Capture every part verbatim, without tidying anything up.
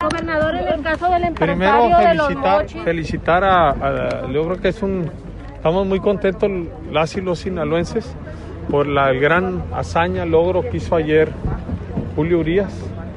Gobernador, en el caso del empresario Primero de los felicitar, mochis. felicitar a, a, yo creo que es un, estamos muy contentos las y los sinaloenses por la el gran hazaña, logro que hizo ayer Julio Urías,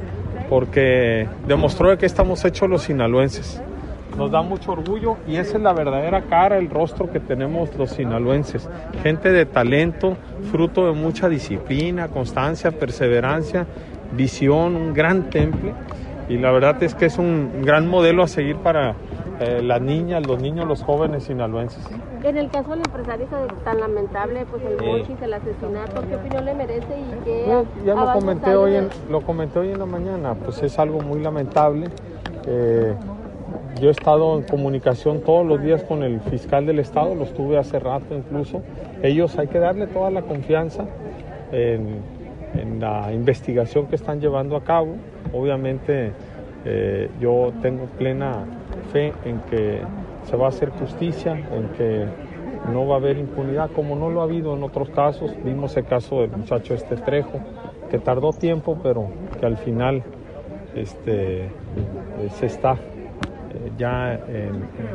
porque demostró de que estamos hechos los sinaloenses. Nos da mucho orgullo y esa es la verdadera cara, el rostro que tenemos los sinaloenses. Gente de talento, fruto de mucha disciplina, constancia, perseverancia, visión, un gran temple. Y la verdad es que es un gran modelo a seguir para eh, las niñas, los niños, los jóvenes sinaloenses. En el caso del empresario tan lamentable, pues el mochis, el asesinato, ¿qué opinión le merece y qué Ya, ya lo comenté hoy en, de... lo comenté hoy en la mañana, pues es algo muy lamentable. Eh, yo he estado en comunicación todos los días con el fiscal del estado, lo estuve hace rato incluso. Ellos hay que darle toda la confianza en, en la investigación que están llevando a cabo. Obviamente eh, yo tengo plena fe en que se va a hacer justicia, en que no va a haber impunidad, como no lo ha habido en otros casos. Vimos el caso del muchacho este Trejo, que tardó tiempo, pero que al final este, se está eh, ya en,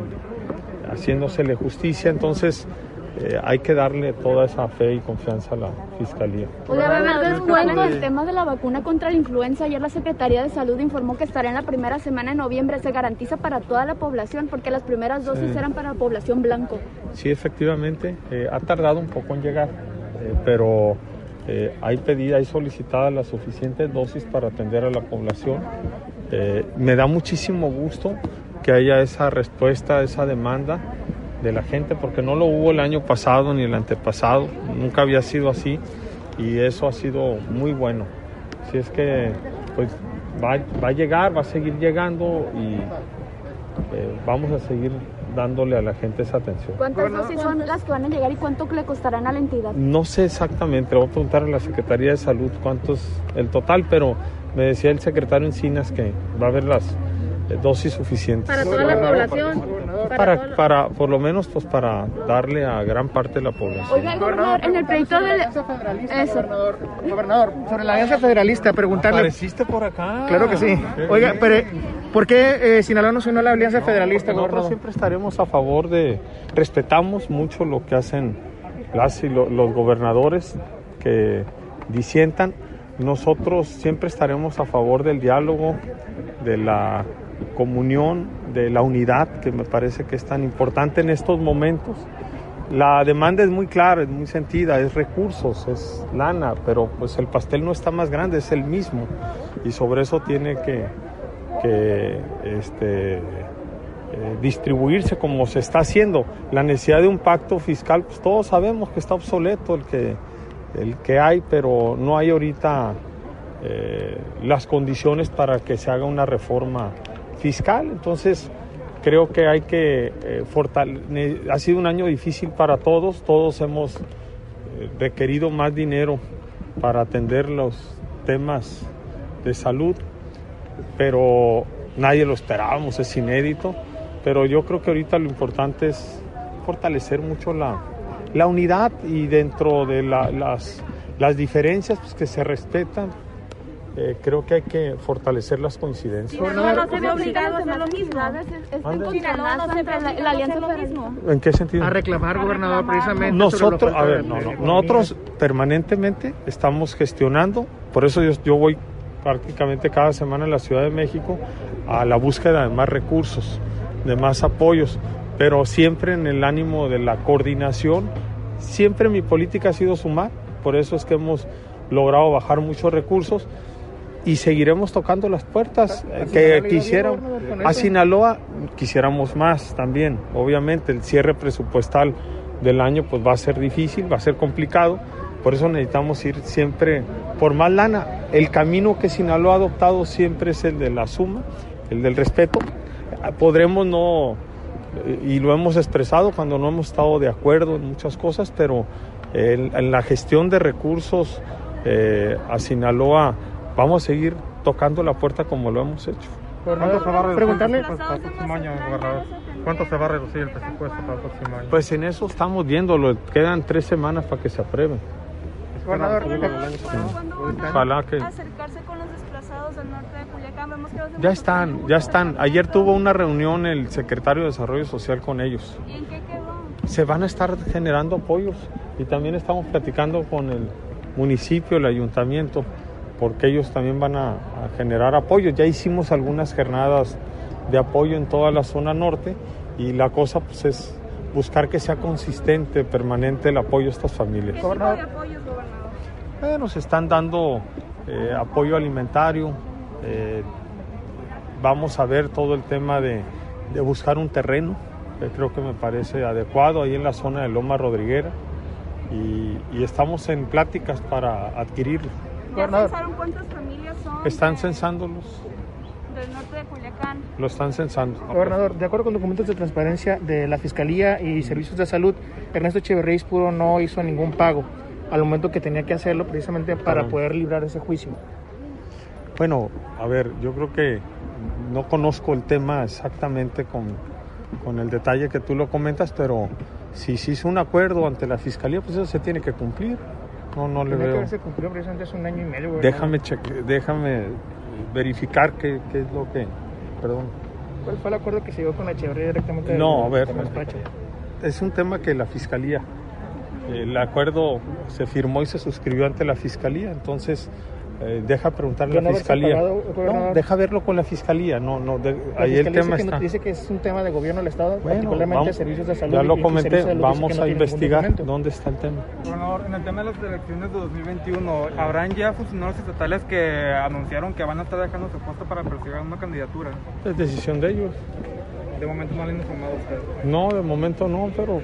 en, haciéndosele justicia. Entonces eh, hay que darle toda esa fe y confianza a la Fiscalía. Bueno, el tema de la vacuna contra la influenza, ayer la Secretaría de Salud informó que estará en la primera semana de noviembre. ¿Se garantiza para toda la población? Porque las primeras dosis sí eran para la población blanco. Sí, efectivamente, eh, ha tardado un poco en llegar, eh, pero eh, hay pedida, hay solicitadas las suficientes dosis para atender a la población. Eh, me da muchísimo gusto que haya esa respuesta, esa demanda de la gente, porque no lo hubo el año pasado ni el antepasado, nunca había sido así y eso ha sido muy bueno. Así es que pues va, va a llegar, va a seguir llegando y eh, vamos a seguir dándole a la gente esa atención. ¿Cuántas dosis son las que van a llegar y cuánto le costarán a la entidad? No sé exactamente, le voy a preguntar a la Secretaría de Salud cuánto es el total, pero me decía el secretario Encinas que va a haber las eh, dosis suficientes. Para toda la población. Para, para, para, por lo menos, pues para darle a gran parte de la población. Oiga, gobernador, en el proyecto de... Eso. Gobernador, gobernador, sobre la alianza federalista, preguntarle... ¿Apareciste por acá? Claro que sí. Oiga, pero ¿por qué eh, Sinaloa no se unió a la alianza federalista, Nosotros gobernador? siempre estaremos a favor de... Respetamos mucho lo que hacen las y lo, los gobernadores que disientan. Nosotros siempre estaremos a favor del diálogo, de la comunión, de la unidad, que me parece que es tan importante en estos momentos. La demanda es muy clara, es muy sentida, es recursos, es lana, pero pues el pastel no está más grande, es el mismo y sobre eso tiene que, que este, eh, distribuirse como se está haciendo. La necesidad de un pacto fiscal, pues todos sabemos que está obsoleto el que, el que hay, pero no hay ahorita eh, las condiciones para que se haga una reforma fiscal. Entonces creo que hay que eh, fortalecer. Ha sido un año difícil para todos, todos hemos eh, requerido más dinero para atender los temas de salud, pero nadie lo esperábamos, es inédito, pero yo creo que ahorita lo importante es fortalecer mucho la, la unidad y dentro de la, las, las diferencias pues, que se respetan. Eh, creo que hay que fortalecer las coincidencias. Sinaloa no se ve obligado a hacer lo mismo. Sinaloa no se ve la alianza lo mismo. ¿En qué sentido? A reclamar, gobernador, precisamente. Nosotros, a ver, no, no, nosotros permanentemente estamos gestionando, por eso yo, yo voy prácticamente cada semana en la Ciudad de México a la búsqueda de más recursos, de más apoyos, pero siempre en el ánimo de la coordinación. Siempre mi política ha sido sumar, por eso es que hemos logrado bajar muchos recursos. Y seguiremos tocando las puertas eh, que quisieran. A Sinaloa quisiéramos más también. Obviamente el cierre presupuestal del año pues va a ser difícil, va a ser complicado. Por eso necesitamos ir siempre por más lana. El camino que Sinaloa ha adoptado siempre es el de la suma, el del respeto. Podremos no, y lo hemos expresado cuando no hemos estado de acuerdo en muchas cosas, pero en, en la gestión de recursos eh, a Sinaloa vamos a seguir tocando la puerta como lo hemos hecho. ¿Cuánto se va a reducir Preguntarle. el presupuesto para el próximo año, gobernador? ¿Cuánto se va a reducir el presupuesto para el próximo año? Pues en eso estamos viéndolo. Quedan tres semanas para que se apruebe. Gobernador, Ojalá que... acercarse con los desplazados estados del norte de Culiacán. Vemos que los Ya están, ya están. Ayer tuvo una reunión el secretario de Desarrollo Social con ellos. ¿Y en qué quedó? Se van a estar generando apoyos y también estamos platicando con el municipio, el ayuntamiento, porque ellos también van a, a generar apoyos. Ya hicimos algunas jornadas de apoyo en toda la zona norte y la cosa pues es buscar que sea consistente, permanente el apoyo a estas familias. ¿Qué tipo de apoyos, gobernador? Eh, nos están dando eh, apoyo alimentario, eh, vamos a ver todo el tema de, de buscar un terreno, que creo que me parece adecuado ahí en la zona de Loma Rodriguera y, y estamos en pláticas para adquirirlo. ¿Ya pensaron cuántas familias son? Están de, censándolos. Del norte de Culiacán. Lo están censando. Gobernador, de acuerdo con documentos de transparencia de la Fiscalía y Servicios de Salud, Ernesto Echeverría Puro no hizo ningún pago al momento que tenía que hacerlo precisamente para Perdón. poder librar ese juicio. Bueno, a ver, yo creo que no conozco el tema exactamente con, con el detalle que tú lo comentas, pero si se hizo un acuerdo ante la Fiscalía, pues eso se tiene que cumplir. No, no le Tenía que veo. haberse cumplido precisamente hace un año y medio, gobernador. Déjame, cheque, déjame verificar qué, qué es lo que... Perdón. ¿Cuál fue el acuerdo que se dio con Echeverría directamente? No, del, a ver, del despacho? es un tema que la Fiscalía, el acuerdo se firmó y se suscribió ante la Fiscalía, entonces eh, deja preguntarle a la Fiscalía. Pagado, no, deja verlo con la Fiscalía, no, no, de, la ahí el tema dice está. Que dice que es un tema de gobierno del Estado, Bueno, particularmente vamos, servicios de salud. ya lo y, comenté, y de vamos no a investigar documento. dónde está el tema. Gobernador, en el tema de las elecciones de dos mil veintiuno, ¿habrán ya funcionarios estatales que anunciaron que van a estar dejando su puesto para perseguir una candidatura? Es decisión de ellos. De momento no le han informado a usted. No, de momento no, pero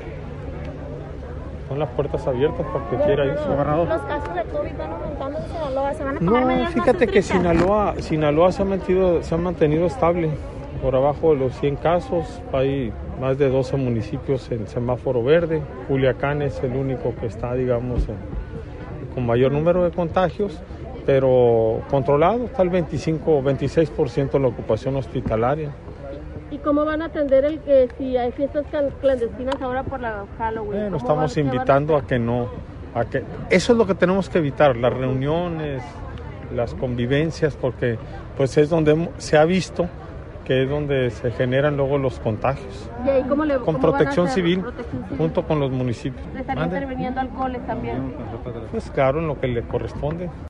son las puertas abiertas para que quiera ir. Los casos de COVID van aumentando en Sinaloa, ¿se van a tomar No, medidas más fíjate que estrictas? Sinaloa, Sinaloa se ha mantenido, se ha mantenido estable, por abajo de los cien casos, hay más de doce municipios en semáforo verde, Culiacán es el único que está, digamos, en, con mayor número de contagios, pero controlado, está el veinticinco o veintiséis por ciento de la ocupación hospitalaria. ¿Y cómo van a atender el que si hay fiestas clandestinas ahora por la Halloween? Bueno, ¿Cómo estamos van- invitando van a que no, a que eso es lo que tenemos que evitar, las reuniones, las convivencias, porque pues es donde se ha visto que es donde se generan luego los contagios. ¿Y ahí cómo le, Con cómo van a protección hacer? civil, Protección civil. junto con los municipios. ¿Le están Mande. interviniendo alcoholes también? Pues claro, en lo que le corresponde.